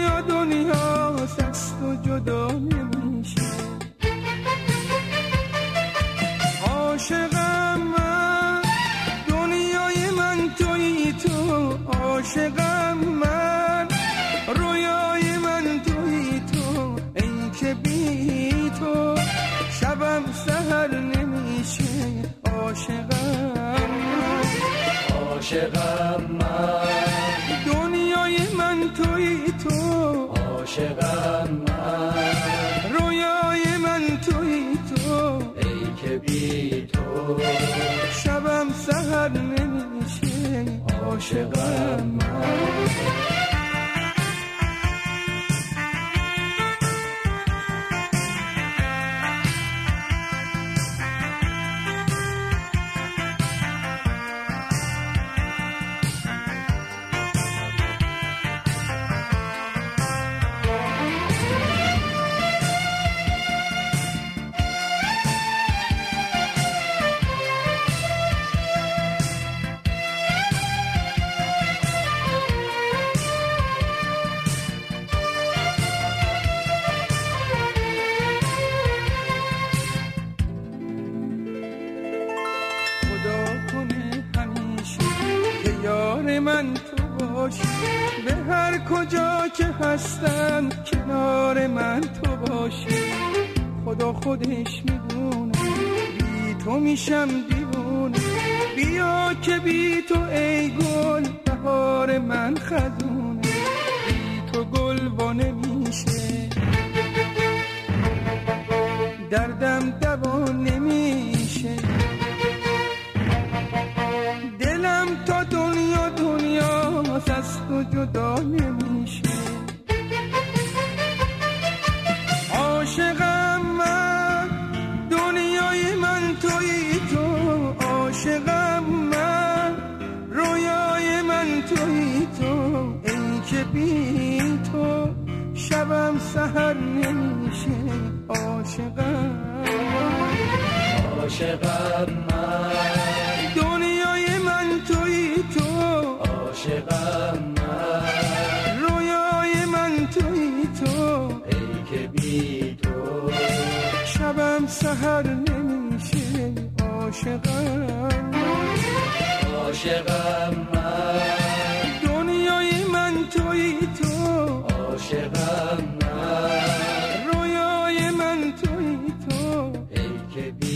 دنیا دنیاست از تو جدا نمیشه. عاشقم من، دنیای من تویی تو. عاشقم من، رویای من تویی تو. ای که بی تو شبم سحر نمیشه. عاشقم من، عاشقم من، دنیای من تویی تو. عاشقم من، رویای من تویی تو. ای که بی تو شبم سحر نمیشه. عاشقم من. یار من تو باشی، به هر کجا که هستم کنار من تو باشی. خدا خودش میدونه بی تو میشم دیوونه. بیا که بی تو ای گل بهار من خزونه. بی تو گل وا نمیشه، دردم دوا نمیشه. دلم تا دنیا دنیاست از تو جدا نمیشه. عاشقم من، دنیای من تویی تو. عاشقم من، رویای من تویی تو. ای که بی تو شبم سحر نمیشه. عاشقم من، عاشقم من، دنیای من تویی تو. عاشقم من، رویای من تویی تو. ای که بی تو شبم سحر نمیشه. عاشقم من، عاشقم من، دنیای من تویی تو. عاشقم من، رویای من تویی تو. ای که بی